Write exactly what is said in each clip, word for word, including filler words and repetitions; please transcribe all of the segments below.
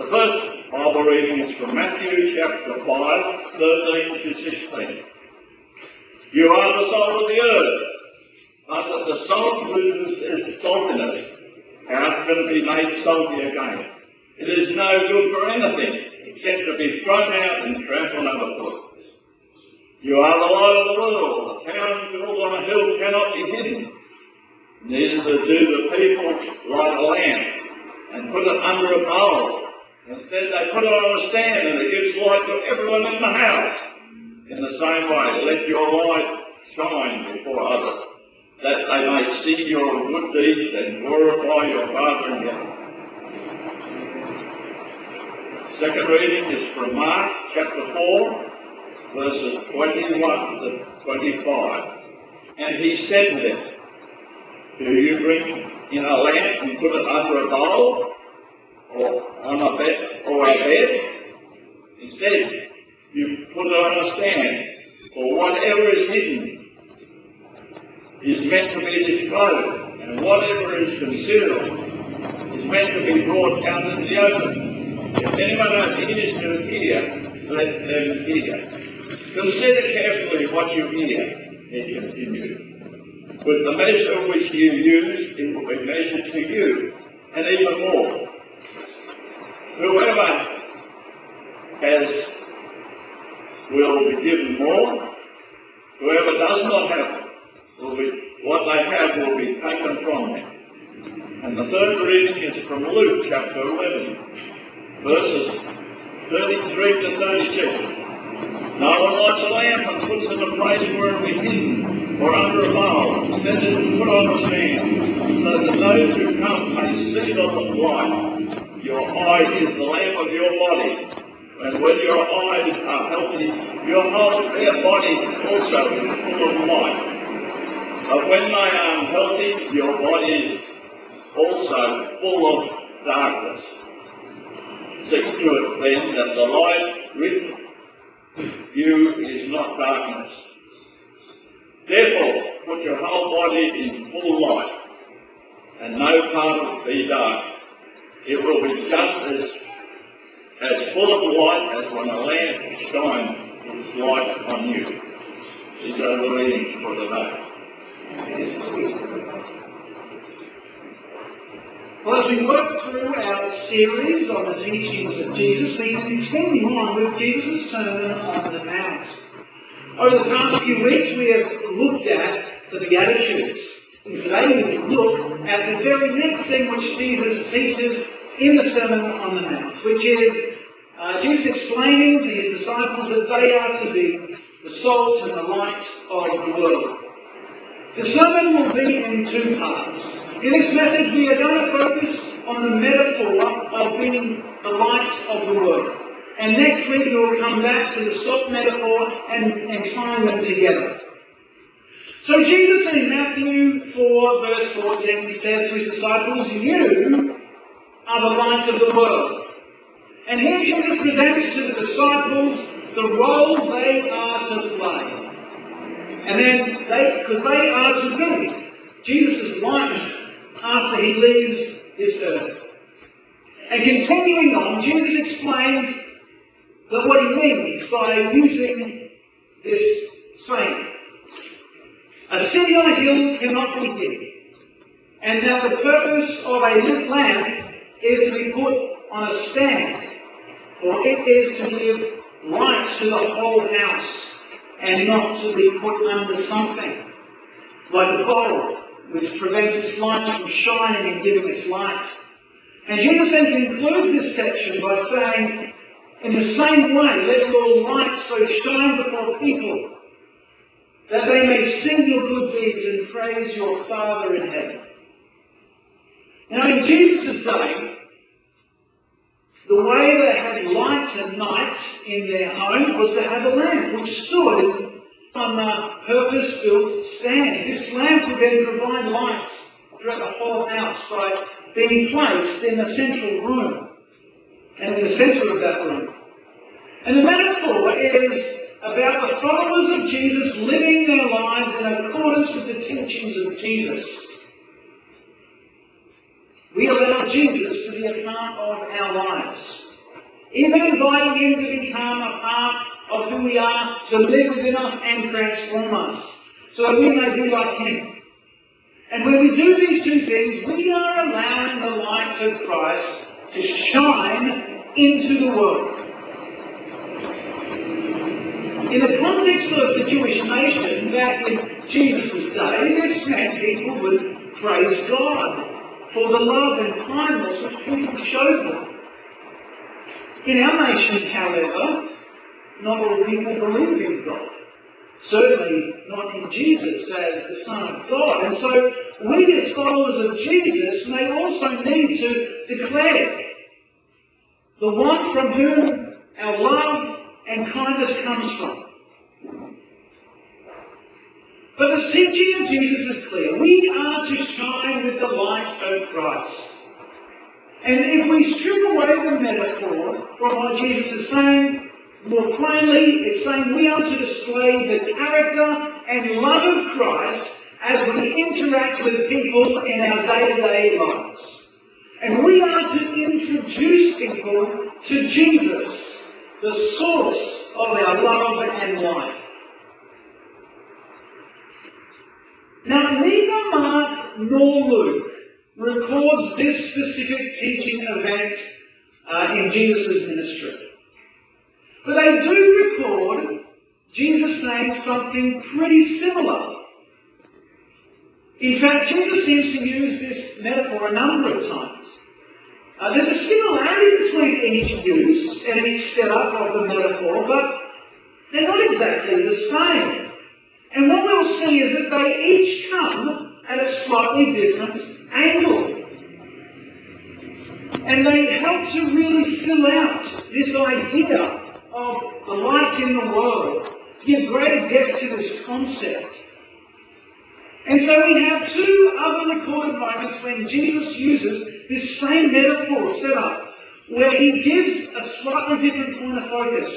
The first Bible reading is from Matthew chapter five, thirteen to sixteen. You are the salt of the earth, but if the salt loses its saltiness, how can it be made salty again? It is no good for anything except to be thrown out and trampled underfoot. You are the light of the world. A town built on a hill cannot be hidden. Neither do the people light a lamp and put it under a bowl. Instead, they put it on a stand, and it gives light to everyone in the house. In the same way, let your light shine before others, that they may see your good deeds and glorify your Father in heaven. Second reading is from Mark chapter four, verses twenty-one to twenty-five. And he said to them, do you bring in a lamp and put it under a bowl, or on a bed, or a bed? Instead, you put it on a stand, for whatever is hidden is meant to be disclosed, and whatever is concealed is meant to be brought out into the open. If anyone has ears to hear, let them hear. Consider carefully what you hear, he continued. With the measure which you use, it will be measured to you, and even more. Whoever has will be given more. Whoever does not have, will be, what they have will be taken from them. And the third reading is from Luke chapter eleven, verses thirty-three to thirty-six. No one lights a lamp and puts it in a place where it will be hidden, or under a bowl. Instead, it is put on a stand, so that those who come may see the light. Your eye is the lamp of your body. And when your eyes are healthy, your whole body also is full of light. But when they are unhealthy, your body is also full of darkness. See to it then that the light written you is not darkness. Therefore, put your whole body in full light, and no part of it be dark. It will be just as, as full of light as when a lamp shines its light on you. These are the readings for today. Well, as we work through our series on the teachings of Jesus, we continue on with Jesus' Sermon on the Mount. Over the past few weeks, we have looked at the Beatitudes. And today we look at the very next thing which Jesus teaches in the Sermon on the Mount, which is uh, Jesus explaining to his disciples that they are to be the salt and the light of the world. The sermon will be in two parts. In this message, we are going to focus on the metaphor of being the light of the world. And next week, we will come back to the salt metaphor and, and tie them together. So Jesus in Matthew four, verse fourteen, says to his disciples, you are the light of the world. And here Jesus presents to the disciples the role they are to play. And then, they, because they are to be Jesus' light after he leaves this earth. And continuing on, Jesus explains that what he means by using this saying. A city on a hill cannot be hidden. And that the purpose of a lit lamp is to be put on a stand, for it is to give light to the whole house, and not to be put under something, like a bowl, which prevents its light from shining and giving its light. And Jesus then concludes this section by saying, in the same way, let your light so shine before people, that they may see your good deeds and praise your Father in heaven. Now, in Jesus' day, the way they had light at night in their home was to have a lamp which stood on a purpose-built stand. This lamp would then provide light throughout the whole house by being placed in the central room and in the centre of that room. And the metaphor is about the followers of Jesus living their lives in accordance with the teachings of Jesus. We allow Jesus to be a part of our lives. even inviting him to become a part of who we are, to live within us and transform us, so that we may be like him. And when we do these two things, we are allowing the light of Christ to shine into the world. In the context of the Jewish nation back in Jesus' day, this meant people would praise God for the love and kindness which people showed them. In our nation, however, not all people believe in God. Certainly not in Jesus as the Son of God. And so we as followers of Jesus may also need to declare the one from whom our love and kindness comes from. But the teaching of Jesus is clear. We are to shine with the light of Christ. And if we strip away the metaphor from what Jesus is saying, more plainly, it's saying we are to display the character and love of Christ as we interact with people in our day-to-day lives. And we are to introduce people to Jesus, the source of our love and life. Now, neither Mark nor Luke records this specific teaching event uh, in Jesus' ministry. But they do record Jesus saying something pretty similar. In fact, Jesus seems to use this metaphor a number of times. Uh, there's a similarity between each use and each setup of the metaphor, but they're not exactly the same. And what we'll see is that they each come at a slightly different angle. And they help to really fill out this idea of the light in the world, to give greater depth to this concept. And so we have two other recorded moments when Jesus uses this same metaphor set up, where he gives a slightly different point of focus.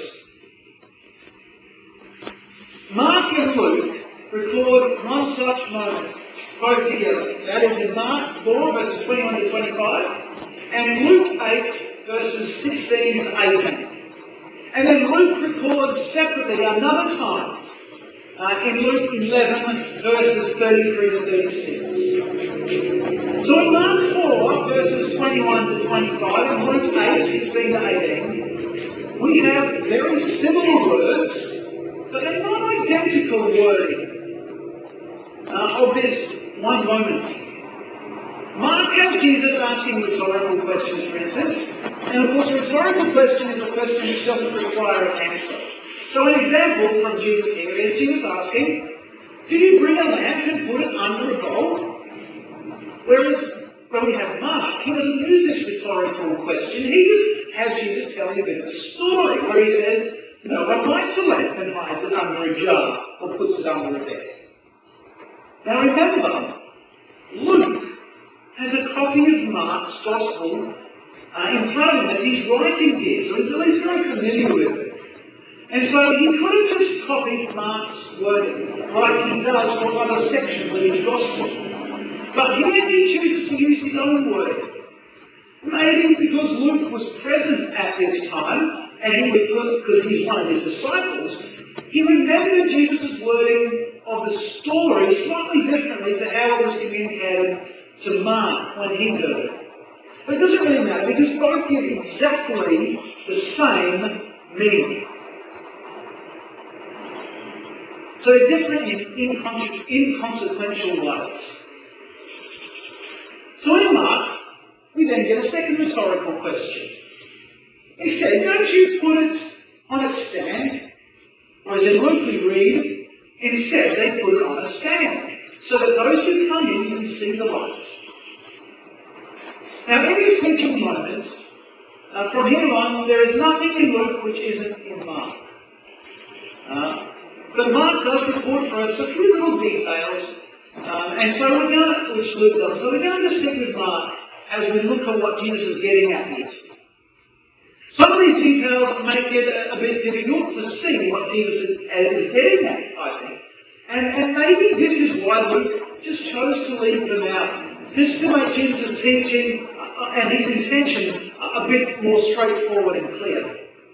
Mark and Luke record one such moment, both together. That is in Mark four, verses twenty-one to twenty-five, and Luke eight, verses sixteen to eighteen. And then Luke records separately another time uh, in Luke eleven, verses thirty-three to thirty-six. So in Mark four, verses twenty-one to twenty-five, and Luke eight, sixteen to eighteen, we have very similar words, but they're not identical wording uh, of this one moment. Mark has Jesus asking rhetorical questions, for instance, and of course a rhetorical question is a question which doesn't require an answer. So an example from Jesus here is Jesus asking, do you bring a lamp and put it under a bowl? Whereas when we have Mark, he doesn't use this rhetorical question, he just has Jesus telling a bit of a story where he says, no one lights a lamp and hides it under a jar or puts it under a bed. Now remember, Luke has a copy of Mark's Gospel uh, in front of him as he's writing here, so he's at least very familiar with it. And so he could have just copied Mark's wording, like he does for other sections of his Gospel. But here he chooses to use his own wording. Maybe because Luke was present at this time, and he was, because he's one of his disciples, he remembered Jesus' wording of the story slightly differently to how it was communicated to Mark when he heard it. But it doesn't really matter, because both give exactly the same meaning. So they're different in inconse- inconsequential ways. So in Mark, we then get a second rhetorical question. He said, don't you put it on a stand? Whereas in Luke we read, instead they put it on a stand, so that those who come in can see the light. Now in this teaching moment, uh, from here on, there is nothing in Luke which isn't in Mark. Uh, but Mark does record for us a few little details, um, and so we're going to, which Luke does, so we're going to stick with Mark as we look at what Jesus is getting at here. Some of these details make it a, a bit difficult to see what Jesus is, is getting at, I think. And, and maybe this is why Luke just chose to leave them out, just to make Jesus' teaching uh, and his intention a bit more straightforward and clear.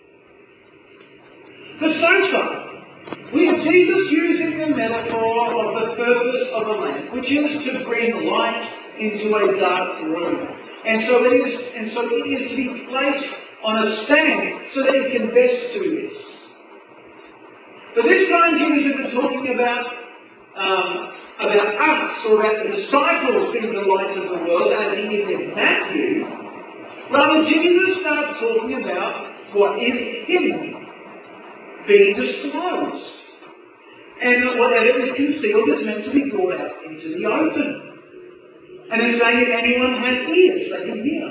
But so far, we have Jesus using the metaphor of the purpose of a lamp, which is to bring light into a dark room. And so it is, and so it is to be placed on a stand so that it can best do this. But this time Jesus isn't talking about um, about us or about the disciples being the light of the world as he is in Matthew. Rather, Jesus starts talking about what is hidden, being disclosed. And whatever is concealed is meant to be brought out into the open. And he's saying if anyone has ears, they can hear.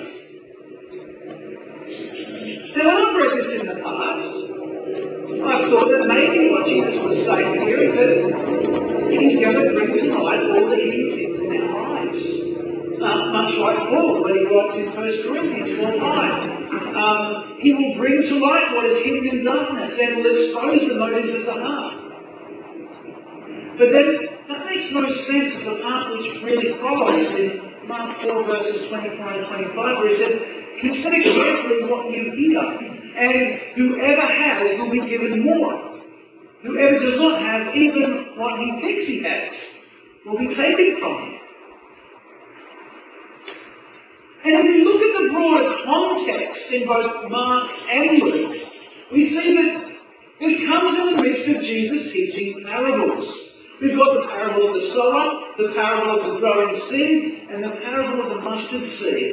Now, when I've read this in the past, I thought that maybe what Jesus was saying here is that he's going to bring to light all the hidden things in our lives. Uh, much like Paul, when he writes in First Corinthians four five. Um, he will bring to light what is hidden in darkness and will expose the motives of the heart. But then, that makes no sense of the part which really follows in Mark four verses twenty-four and twenty-five, where he says, consider carefully what you hear, and whoever has will be given more. Whoever does not have, even what he thinks he has, will be taken from him. And if we look at the broader context in both Mark and Luke, we see that this comes in the midst of Jesus teaching parables. We've got the parable of the sower, the parable of the growing seed, and the parable of the mustard seed.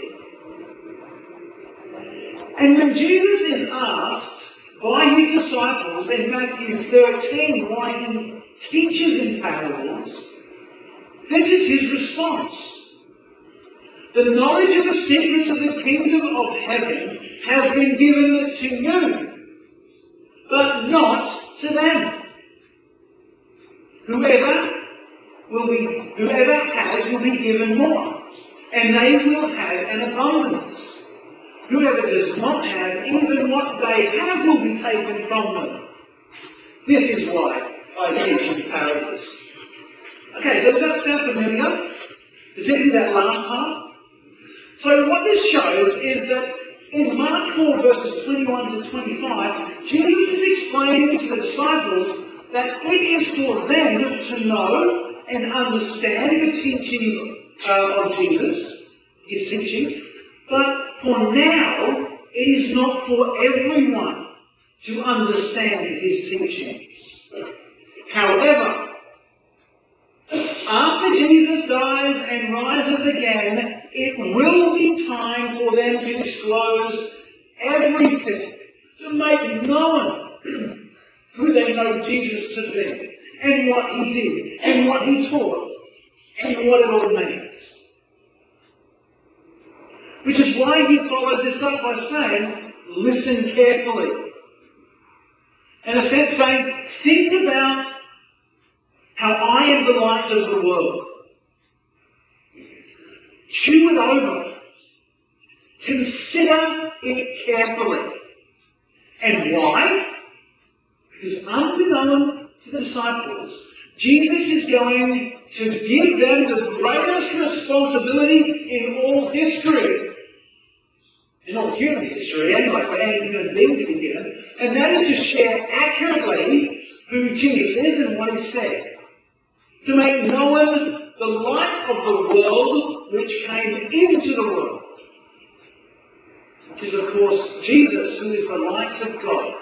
And when Jesus is asked by his disciples in Matthew thirteen why he teaches in parables, this is his response. The knowledge of the secrets of the kingdom of heaven has been given to you, but not to them. Whoever will be, whoever has will be given more, and they will have an abundance. Whoever does not have, even what they have will be taken from them. This is why I teach in parables. Okay, so does that sound familiar? Does it do that last part? So what this shows is that in Mark four verses twenty-one to twenty-five, Jesus is explaining to the disciples that it is for them to know and understand the teaching uh, of Jesus, his teaching, but for now, it is not for everyone to understand his teachings. However, after Jesus dies and rises again, it will be time for them to disclose everything, to make known who they know Jesus to be, and what he did, and what he taught, and what it all means. Which is why he follows this up by saying, listen carefully. In a sense saying, think about how I am the light of the world. Chew it over. Consider it carefully. And why? Because unbeknown to the disciples, Jesus is going to give them the greatest responsibility in all history. In all human history, anyway, for any human being to be given. And that is to share accurately who Jesus is and what he said. To make known the light of the world which came into the world. Which is, of course, Jesus, who is the light of God.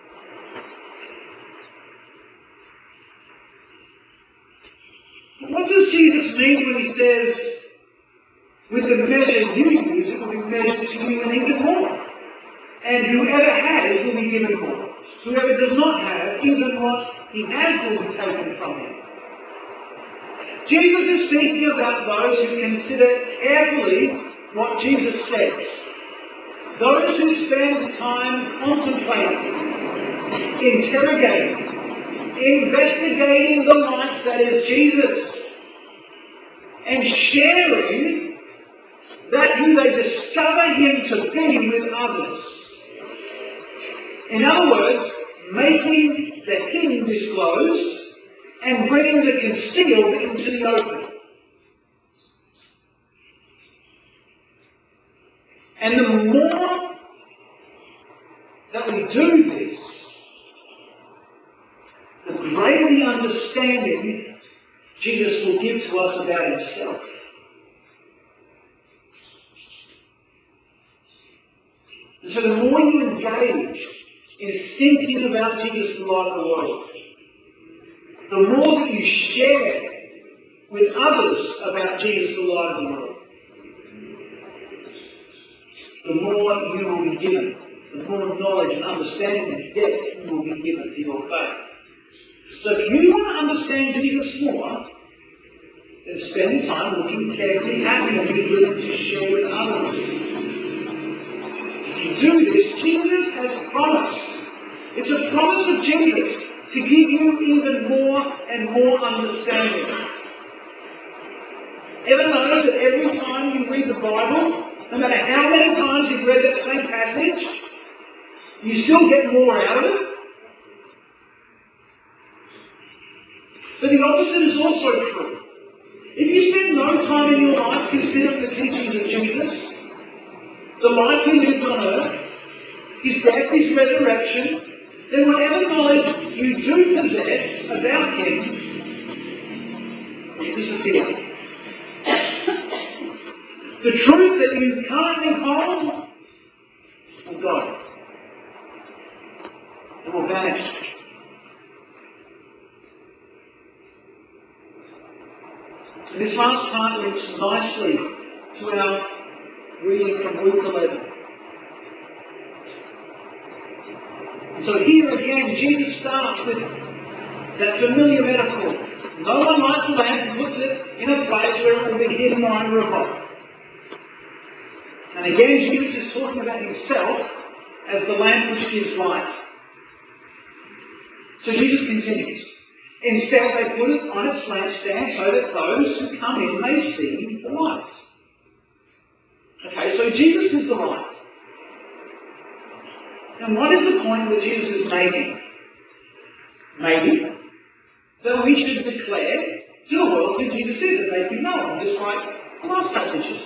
What does Jesus mean when he says, with the measure you use, it will be measured to you and even more? And whoever has will be given more. Whoever does not have, even what he has will be taken from him. Jesus is speaking about those who consider carefully what Jesus says. Those who spend time contemplating, interrogating, investigating the light that is Jesus, and sharing that who they discover him to be with others. In other words, making the hidden disclosed and bringing the concealed into the open. And the more that we do this, the greater the understanding Jesus will give to us about himself. And so the more you engage in thinking about Jesus, the light of the world, the more that you share with others about Jesus, the light of the world, the more you will be given, the more knowledge and understanding and depth you will be given to your faith. So if you want to understand Jesus more, then spend time looking carefully at him and be willing to share with others. If you do this, Jesus has promised. It's a promise of Jesus to give you even more and more understanding. Ever notice that every time you read the Bible, no matter how many times you've read that same passage, you still get more out of it? But the opposite is also true. If you spend no time in your life considering the teachings of Jesus, the life he lived on earth, his death, his resurrection, then whatever knowledge you do possess about him will disappear. The truth that you currently hold will go. It will vanish. And this last part links nicely to our reading from Luke eleven. So here again, Jesus starts with that familiar metaphor. No one lights a lamp and puts it in a place where it will be hidden under a box. And again, Jesus is talking about himself as the lamp which gives light. So Jesus continues. Instead, they put it on its lampstand so that those who come in may see the light. Okay, so Jesus is the light. And what is the point that Jesus is making? Maybe that we should declare to the world who Jesus is, that they can know him, just like the last passages.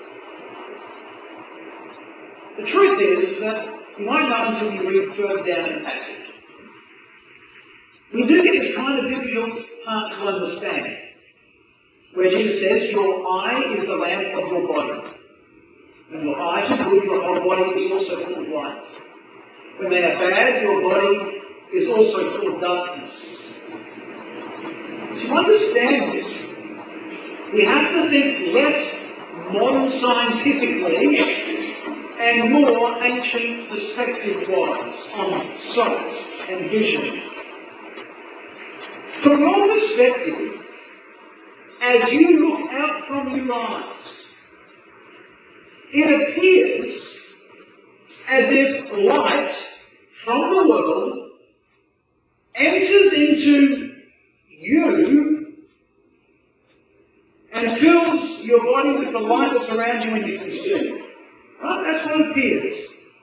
The truth is that you won't know until you read further down in the passage. We do get this kind of difficult part to understand, where Jesus says, your eye is the lamp of your body. When your eyes are good, your whole body is also full of light. When they are bad, your body is also full of darkness. To understand this, we have to think less modern scientifically and more ancient perspective-wise on sight and vision. From your perspective, as you look out from your eyes, it appears as if light from the world enters into you and fills your body with the light that's around you when you can see. Right? That's what it appears.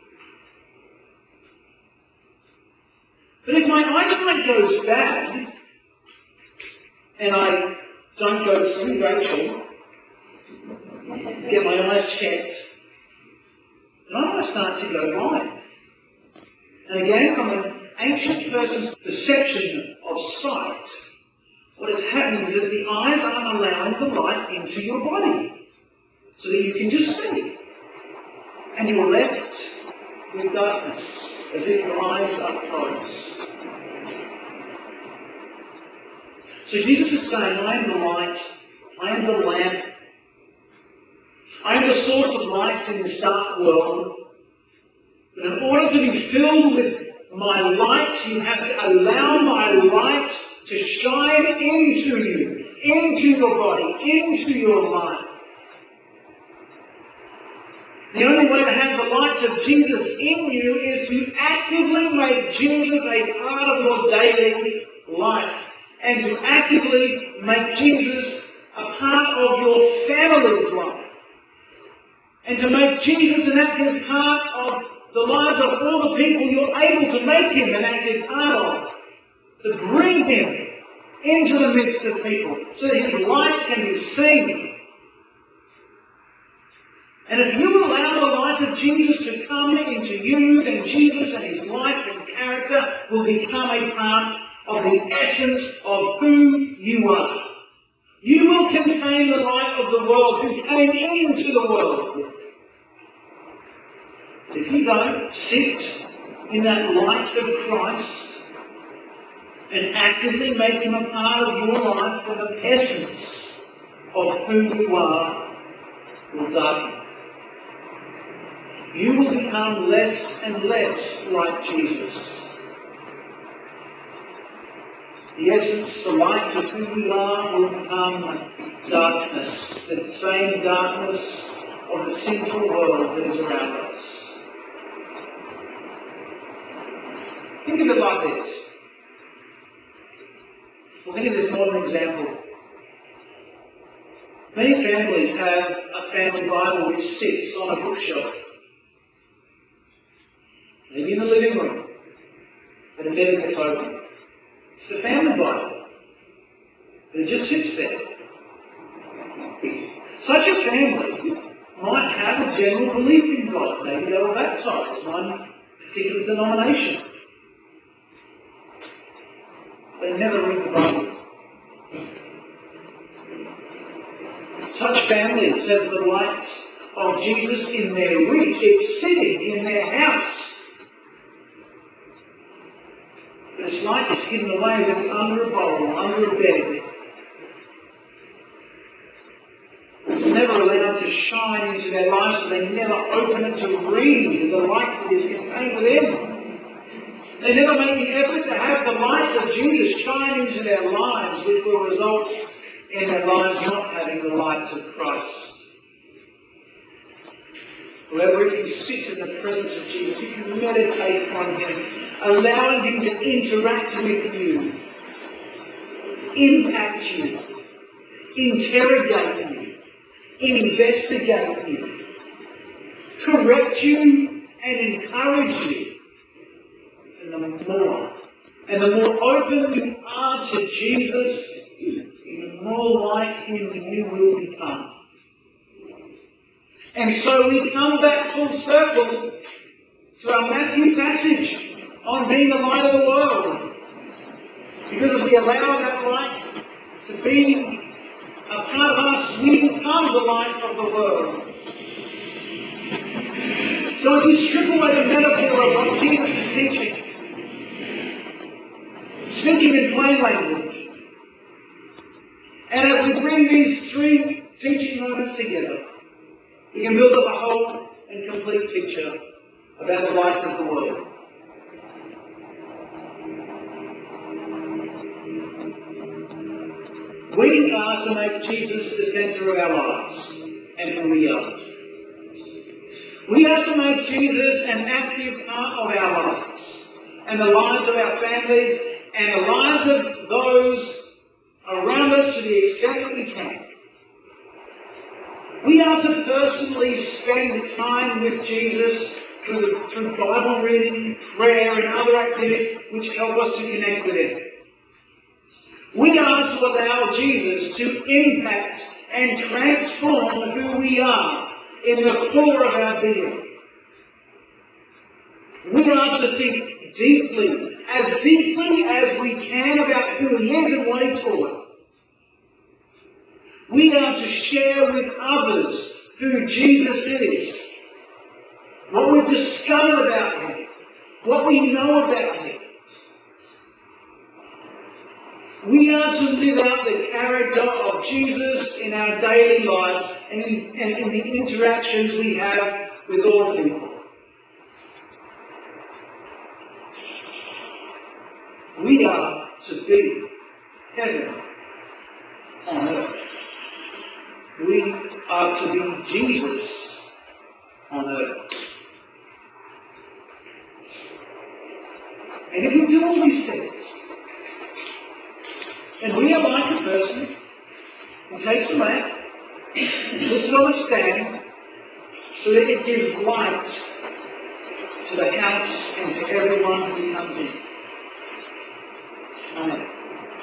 But if my eyesight goes bad, and I don't go to see Rachel, get my eyes checked, then I might start to go blind. And again, from an ancient person's perception of sight, what is happening is that the eyes aren't allowing the light into your body, so that you can just see. And you're left with darkness, as if your eyes are closed. So Jesus is saying, I am the light, I am the lamp, I am the source of light in this dark world. But in order to be filled with my light, you have to allow my light to shine into you, into your body, into your life. The only way to have the light of Jesus in you is to actively make Jesus a part of your daily life. And to actively make Jesus a part of your family's life. And to make Jesus an active part of the lives of all the people you're able to make him an active part of. To bring him into the midst of people so that his light can be seen. And if you allow the light of Jesus to come into you, then Jesus and his life and character will become a part of the essence of who you are. You will contain the light of the world who came into the world. If you don't sit in that light of Christ and actively make him a part of your life, then the essence of who you are will darken. You will become less and less like Jesus. The essence, the light of who we are will become darkness, the same darkness of the sinful world that is around us. Think of it like this. Well, think of this modern example. Many families have a family Bible which sits on a bookshelf. Maybe in the living room, but it never gets open. It's the family Bible. It just sits there. Such a family might have a general belief in God. Maybe they were baptized in one particular denomination. They never read the Bible. Such families have the light of Jesus in their reach. It's sitting in their house. But it's like it's hidden away as it's under a bowl, under a bed. It's never allowed to shine into their lives, so they never open it to read the light that is contained within. They never make the effort to have the light of Jesus shine into their lives, which will result in their lives not having the light of Christ. Whoever can sit in the presence of Jesus, you can meditate on him, allowing him to interact with you, impact you, interrogate you, investigate you, correct you, and encourage you. And the more, and the more open you are to Jesus, the more like him you will become. And so we come back full circle to our Matthew passage on being the light of the world. Because if we allow that light to be a part of us, we become the light of the world. So if we strip away the metaphor of what Jesus is teaching, speaking in plain language, and as we bring these three teaching moments together, we can build up a whole and complete picture about the light of the world. We are to make Jesus the centre of our lives and who we are. We are to make Jesus an active part of our lives and the lives of our families and the lives of those around us to the extent that we can. We are to personally spend time with Jesus through, the, through Bible reading, prayer, and other activities which help us to connect with him. We are to allow Jesus to impact and transform who we are in the core of our being. We are to think deeply, as deeply as we can, about who he is and what he taught. We are to share with others who Jesus is, what we've discovered about him, what we know about him. We are to live out the character of Jesus in our daily lives and in, and in the interactions we have with all people. We are to be heaven on earth. We are to be Jesus on earth. And if we do all these things, and we are like a person who takes a lamp and puts it on a stand so that it gives light to the house and to everyone who comes in. Amen.